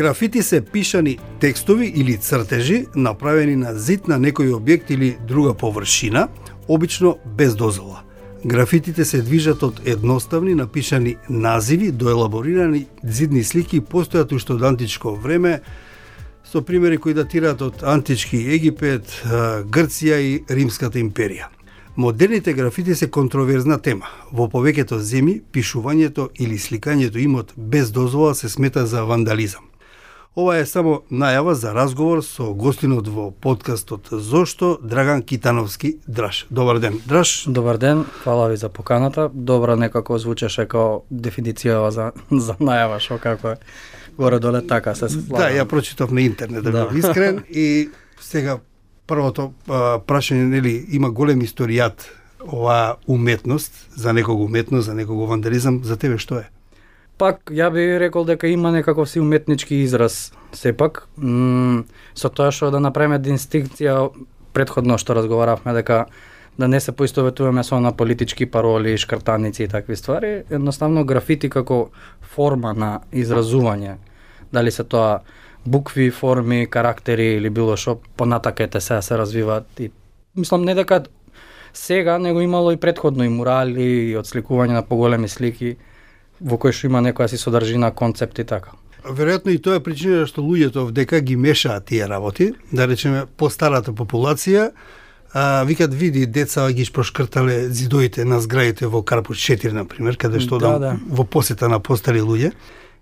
Графити се пишани текстови или цртежи направени на зид на некој објект или друга површина, обично без дозвола. Графитите се движат од едноставни напишани називи до елаборирани зидни слики, постојат уште од античко време, со примери кои датираат од антички Египет, Грција и Римската империја. Модерните графити се контроверзна тема. Во повеќето земји, пишувањето или сликањето имот без дозвола се смета за вандализам. Ова е само најава за разговор со гостинот во подкастот Зошто, Драган Китановски. Драж. Добар ден, Драж. Добар ден, фала ви за поканата. Добра некако звучеше као дефиницијава за најава, шо како е. Горе-доле така се слава. Да, ја прочитав на интернет, да бидам искрен. И сега првото прашање, нели, има голем историјат оваа уметност, за некого уметност, за некого вандализам, за тебе што е? Пак, ја би рекол дека има некаков си уметнички израз, сепак. Со тоа што да направиме дистинкција, предходно што разговаравме, дека да не се поистоветуваме со на политички пароли, шкртаници и такви ствари, едноставно графити како форма на изразување, дали се тоа букви, форми, карактери или било што, понатака се развиваат. И мислам не дека сега, него имало и предходно и мурали, и отсликување на поголеми слики, во кој што има некоја си содржина, концепт и така. Веројатно и тоа е причина што луѓето овдека ги мешаат тие работи, да речеме постарата популација, викат види деца ги прошкртале зидовите на зградите во Карпуш 4 на пример, каде што во посета на постари луѓе.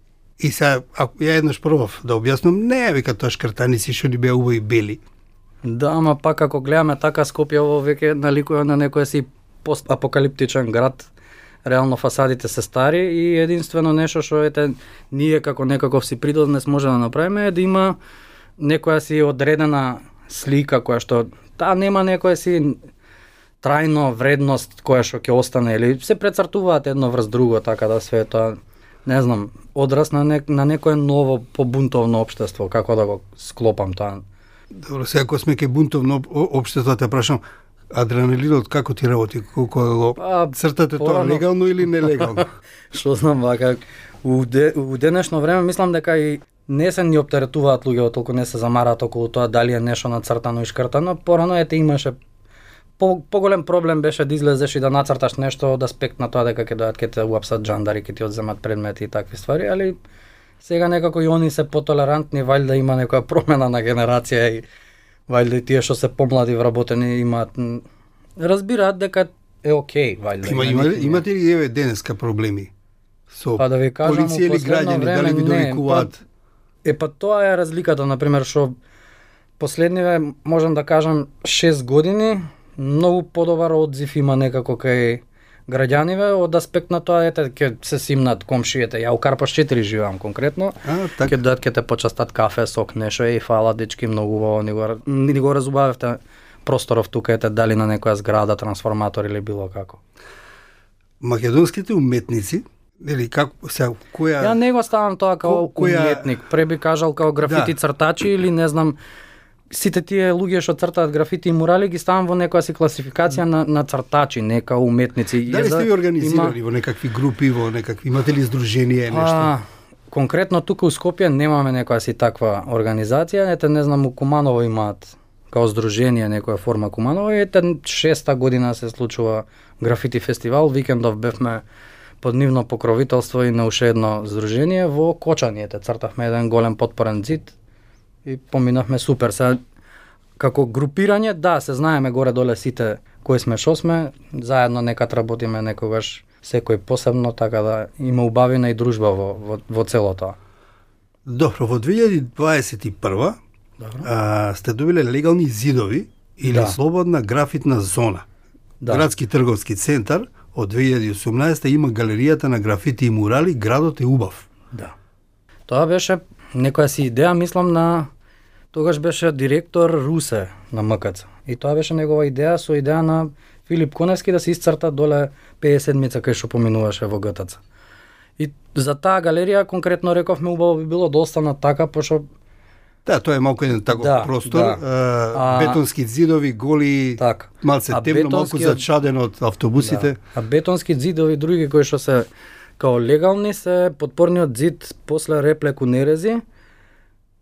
И сега ја еднаш пробав да објаснам, не вика тоа шкртаници што ни беа убави бели. Да, ама пак ако гледаме така Скопје ово веќе наликува на некој си постапокалиптичен град. Реално фасадите се стари и единствено нешто што ние како некаков си придоднес може да направиме е да има некоја си одредена слика која што таа нема некоја си трајно вредност која што ќе остане или се прецртуваат едно врз друго, така да све тоа, не знам, одраз на некое ново побунтовно општество, како да го склопам тоа. Добро, сега ако сме ке бунтовно општество, те прашам, адреналинот како ти работи, колко го цртате тоа легално или нелегално? Што знам, вака, у денешно време мислам дека и не се ни оптеретуваат луѓето, толку не се замараат околу тоа дали е нешто нацртано и шкртано. Порано имаше поголем проблем беше да излезеш и да нацрташ нешто од аспект на тоа дека ќе дојдат ќе те уапсат жандари, ќе ти одземат предмети и такви ствари, али сега некако и они се потолерантни, валјда има некоја промена на генерација и валјда и тие што се помлади вработени имаат разбираат дека е окей, валјда. Имате ли еве денеска проблеми со да ви кажам, полиција или граѓани, дали ви довикуваат? Па тоа е разликата, например, што последниве, можам да кажам, 6 години, многу подобар одзив има некако кај граѓаниве од аспект на тоа ќе се симнат комшиите. Ја у Карпаш 4 живеам конкретно. Ќе дадат ќе те почастат кафе, сок, нешто и фала дечки, многу убаво ни го разубавевте просторов тука дали на некоја зграда, трансформатор или било како. Македонските уметници, или како сега која Ја не го ставам тоа како уметник, преби кажал како графити цртачи или не знам. Сите тие луѓе што цртаат графити и мурали ги ставам во некоја си класификација на цртачи, не као уметници. Дали сте ви организирали во некакви групи, во некакви, имате ли здружение, нешто? Конкретно тука у Скопје немаме некоја си таква организација, не знам у Куманово имаат као здружение некоја форма Куманово и 6-та година се случува графити фестивал, викендов бевме под нивно покровителство и на уште едно здружение во Кочани, цртавме еден голем потпорен зид и поминавме супер. Се како групирање, да, се знаеме горе-доле сите кои сме, шо сме, заедно некад работиме некогаш секој посебно, така да има убавина и дружба во цело тоа. Добро, во 2021 сте добиле легални зидови или слободна графитна зона. Градски трговски центар од 2018 има галеријата на графити и мурали, градот е убав. Да. Тоа беше некоја си идеја, мислам тогаш беше директор Русе на МКЦ. И тоа беше негова идеја со идеја на Филип Коневски да се исцрта доле 57-ца кај што поминуваше во ГТЦ. И за таа галерија конкретно рековме убаво би било да остана така, пошто да, тоа е малку еден таков простор, бетонски зидови, голи, малце темно, малку зачадено од автобусите. А бетонски зидови други кои што се као легални се подпорниот зид после Реплеку Нерези,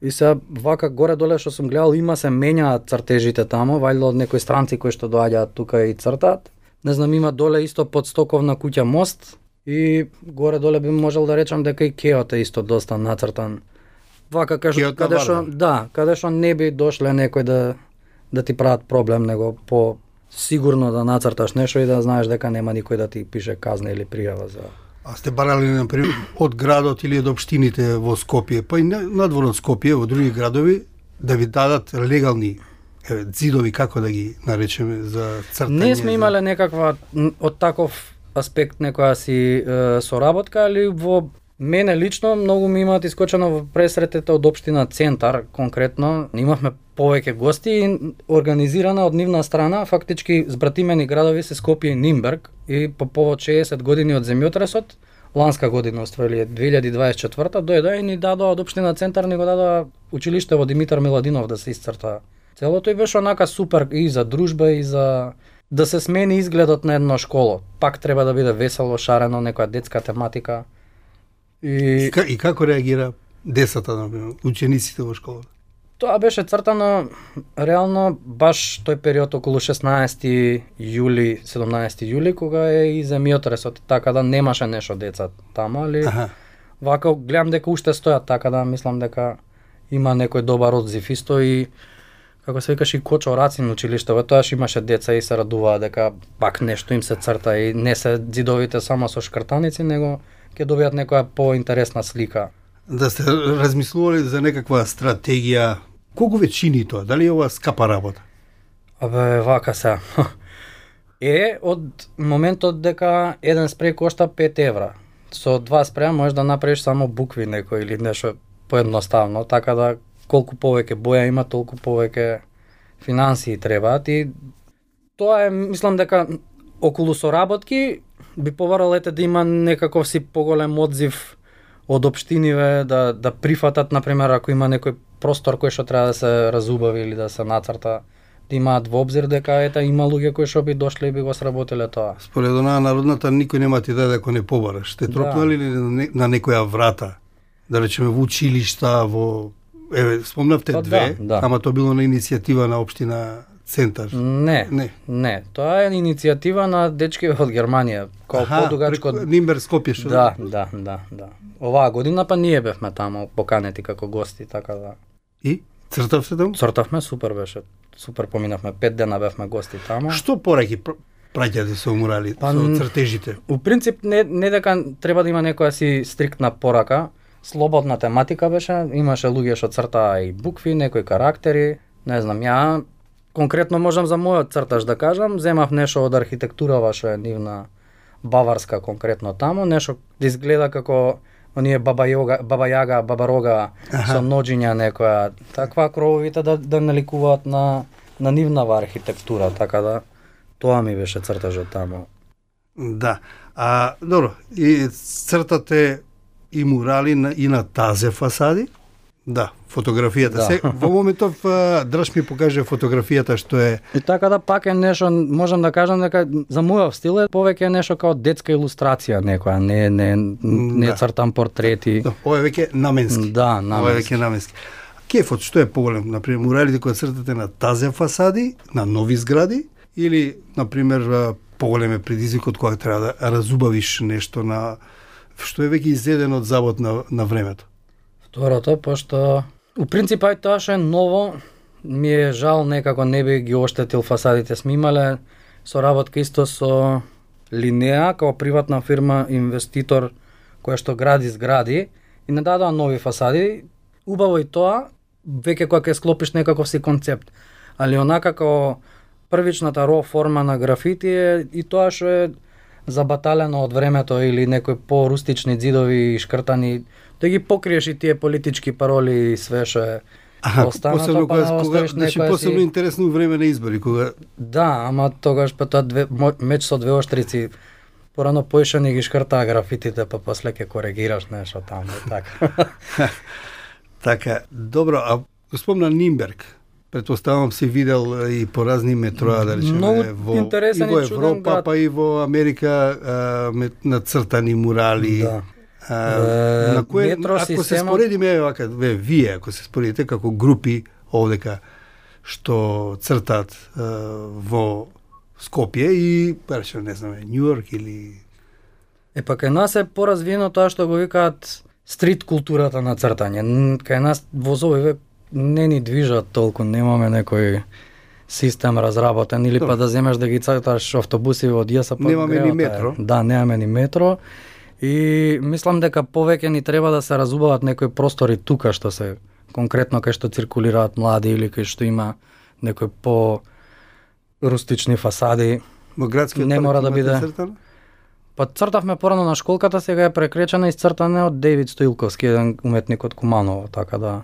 И сега вака горе-доле што сум гледал, има се менјаат цртежите тамо, вајде од некои странци кои што доаѓаат тука и цртаат. Не знам, има доле исто под Стоковна куќа мост и горе-доле би можел да речам дека и Кеот е исто доста нацртан. Вака каде што не би дошле некој да ти прават проблем, него по сигурно да нацрташ нешто и да знаеш дека нема никој да ти пише казна или пријава за. А сте барали, например, од градот или од општините во Скопје, па и надвор од Скопје, во други градови, да ви дадат легални ѕидови, како да ги наречеме, за цртање? Не сме имале некаква од таков аспект некоја си соработка, али во мене лично многу ми имаат искочено во пресретите од општина Центар, конкретно. Имавме повеќе гости и организирана од нивна страна, фактички збратимени градови се Скопје и Нимберг, и по повод 60 години од земјотресот, ланска година устварили 2024 дојдоа и ни дадоа од општина Центар, ни го дадоа училиште во Димитар Миладинов да се исцрта целото и беше онака супер и за дружба и за да се смени изгледот на едно школо. Пак треба да биде весело, шарено, некоја детска тематика. И како реагира децата, например, учениците во школата? Тоа беше цртано реално баш тој период околу 16 јули, 17 јули, кога е и земјотресот, така да немаше нешто деца таму, али вака гледам дека уште стојат, така да мислам дека има некој добар одзив исто и како се викаш и Кочо Рацин училиштево, тоаш имаше деца и се радуваа дека пак нешто им се црта и не се ѕидовите само со шкртаници, него ќе добијат некоја поинтересна слика. Да сте размислували за некаква стратегија, колку ве чини тоа? Дали е ова скапа работа? Абе, вака се. Од моментот дека еден спреј кошта 5 евра. Со 2 спреја можеш да направиш само букви некој или нешто поедноставно, така да колку повеќе боја има, толку повеќе финансии требаат и тоа е, мислам дека околу соработки би побарал да има некаков си поголем одзив од општиниве да прифатат, например, ако има некој простор кој што треба да се разубави или да се нацрта, да имаат во обзир дека има луѓе кои што би дошле и би го сработиле тоа. Според онаа народната никој нема ти даде ако не побараш. Сте тропнали ли на некоја врата? Да речеме во училишта, во спомнавте две, ама тоа било на иницијатива на општина Центар. Не. Тоа е иницијатива на дечки од Германија. Преку Нимберг, Скопје што? Да. Оваа година па ние бевме таму поканети како гости, така да. И цртавте таму? Цртавме, супер беше. Супер поминавме, 5 дена бевме гости таму. Што пораки праќате со мурали, со цртежите? У принцип не дека треба да има некоја си стриктна порака. Слободна тематика беше, имаше луѓе што цртаа и букви, некои карактери, не знам, ја конкретно можам за мојот цртаж да кажам, земав нешто од архитектурава што е нивна баварска конкретно таму, нешто да изгледа како оние баба јага, баба рога со ноџиња некоја, таква крововите да наликуваат на нивнава архитектура, така да тоа ми беше цртажот таму. Да. Добро, и цртате и мурали и на тазе фасади? Да, фотографијата. Се во моментов Драж ми покаже фотографијата што е. И така да пак е нешто, можам да кажам дека за мојот стил е повеќе нешто како детска илустрација некоја, не цртам портрети. Ова е веќе наменски. Да, наменски. Ова е веќе наменски. Кефот што е поголем, например, муралите кои цртате на тазе фасади, на нови згради или например поголем е предизвикот кога треба да разубавиш нешто на што е веќе изедено од завод на времето. Второто, пошто у принцип ај тоа што е ново, ми е жал некако не би ги оштетил фасадите. Сме имале соработка исто со Линеа, како приватна фирма инвеститор која што гради згради и не дадоа нови фасади. Убаво и тоа, веќе кога ќе склопиш некаков си концепт. Али онака како првичната ро форма на графити е и тоа што е забаталено од времето или некои порустични ѕидови шкртани, да ги покриеш и тие политички пароли и све што е останато, кога посебно интересно време на избори, кога... Да, ама тогаш па тоа меч со две штрици, порано поишани ги шкртаа графитите, па после ќе коригираш нешто таму, така. Така, добро, а го спомна Нимберг. Предпоставам си видел и по разни метроа, да речеме, во Европа, па и во Америка нацртани мурали. Да. На кое, метро ако се системот- споредиме вака, вие ако се споредите како групи овдека што цртаат во Скопје и речем не знам, Њујорк или Па кај нас е поразвиено тоа што го викаат стрит културата на цртање. Кај нас возовиве не ни движат толку, немаме некој систем разработен или па да земеш да ги црташ автобуси од ЈСП. Немаме ни метро. Да, немаме ни метро. И мислам дека повеќе ни треба да се разубават некои простори тука што се конкретно кај што циркулираат млади или кај што има некои по рустични фасади. во градскиот Не парк мора да имате биде. цртано? Па цртавме порано на школката, сега е прекречена и цртане од Дејвид Стоилковски, еден уметник од Куманово, така да.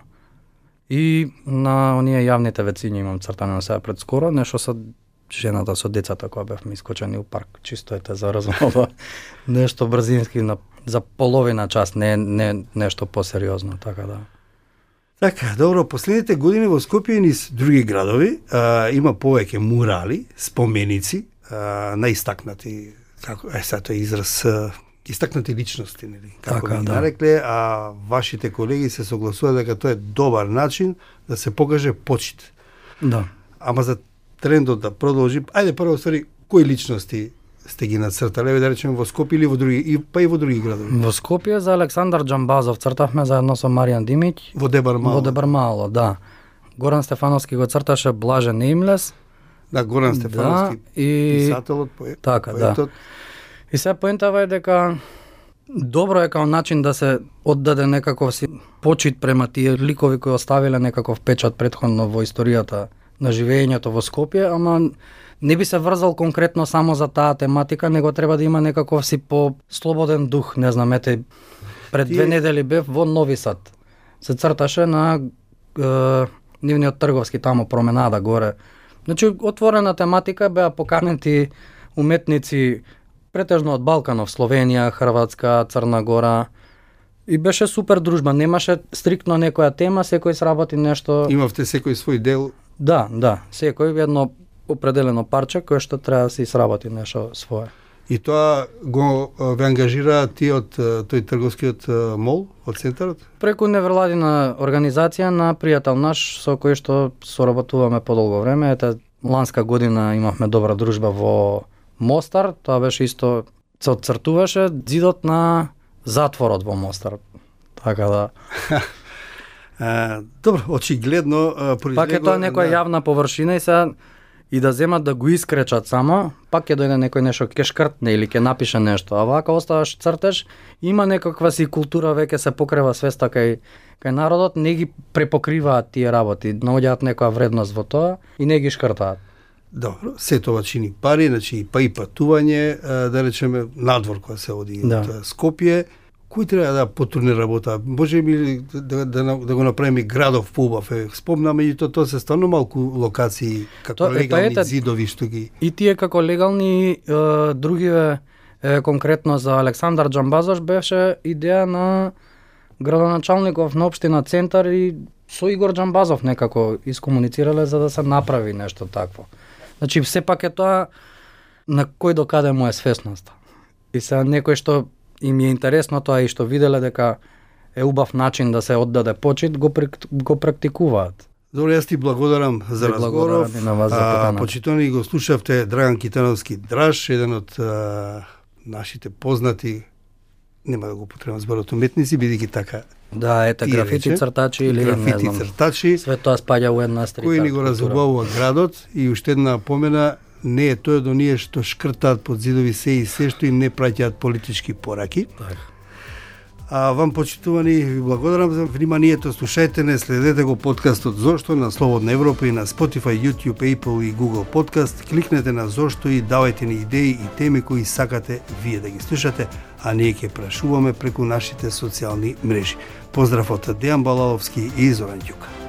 И на оние јавните вециња имам цртане сега пред скоро, нешто со жената со децата кога бевме искочени у парк, чисто ете за размова. Нешто брзински за половина час, не нешто посериозно, така да. Така, добро, последните години во Скопје и низ други градови има повеќе мурали, споменици на истакнати, како сега тој израз, истакнати личности, нели, како Така, би да. нарекле, а вашите колеги се согласуваат дека тоа е добар начин да се покаже почит. Да. Ама за трендот да продолжи, ајде прво ствари, кои личности сте ги нацртале, да речеме во Скопје или во други, па и во други градови? Во Скопје за Александар Џамбазов цртавме заедно со Маријан Димиќ. Во Дебар Мало. Во Дебармало, да. Горан Стефановски го црташе Блаже Неимлес. Да, Горан Стефановски, Да, и писателот, така, да. поетот. И се поентава е дека добро е као начин да се оддаде некаков си почит према тие ликови кои оставиле некаков печат претходно во историјата на живењето во Скопје, ама не би се врзал конкретно само за таа тематика, него треба да има некаков си по слободен дух, не знам, ете пред Тие- 2 недели бев во Нови Сад. Се црташе на нивниот трговски тамо променада горе. Значи отворена тематика, беа поканети уметници претежно од Балканов, Словенија, Хрватска, Црна Гора. И беше супер дружба, немаше стриктно некоја тема, секој сработи нешто. Имавте секој свој дел. Да, секој едно определено парче кое што треба да се сработи нешто свое. И тоа го ве ангажира ти од тој трговскиот мол, од центарот? Преку невладина организација на пријател наш со кој што соработуваме подолго време. Ете, ланска година имавме добра дружба во Мостар, тоа беше исто, се отцртуваше зидот на затворот во Мостар. Така да. Добро, очигледно Пак е тоа некоја јавна површина и се и да земат да го искречат само, пак ќе дојде некој нешто ќе шкртне или ќе напише нешто, а вака оставаш цртеш, има некаква си култура, веќе се покрева свеста кај народот, не ги препокриваат тие работи, наоѓаат некоја вредност во тоа и не ги шкртаат. Добро, се тоа чини пари, значи па и патување, да речеме надвор кога се оди Да. од Скопје. Кој треба да потурне работа? Може би да го направиме градов поубав? Спомнаме и тоа се стварно малку локации како Тоа- легални ете- зидови што ги... И тие како легални другиве конкретно за Александар Џамбазош беше идеја на градоначалников на општина Центар и со Игор Џамбазов некако искомуницирале за да се направи нешто такво. Значи сепак е тоа на кој до каде му е свесноста. И сега некој што им е интересно тоа и што виделе дека е убав начин да се оддаде почит, го практикуваат. Добро, јас ти благодарам за Ви благодарам разговоров. и на вас за поканата. Почитувани го слушавте Драган Китановски Драж, еден од нашите познати, нема да го потребам зборот уметници, бидејќи така Да, ете тие графити рече, цртачи или не графити знам. цртачи, Све тоа спаѓа во една стрит. кои ни го разубавува градот и уште една помена, не е тоа до ние што шкртаат под зидови се и се што им не праќаат политички пораки. Така. А вам, почитувани, ви благодарам за вниманието. Слушајте не, следете го подкастот Зошто на Слободна Европа и на Spotify, YouTube, Apple и Google Podcast. Кликнете на Зошто и давајте ни идеи и теми кои сакате вие да ги слушате, а ние ќе прашуваме преку нашите социјални мрежи. Поздрав од Дејан Балаловски и Зоран Ѓука.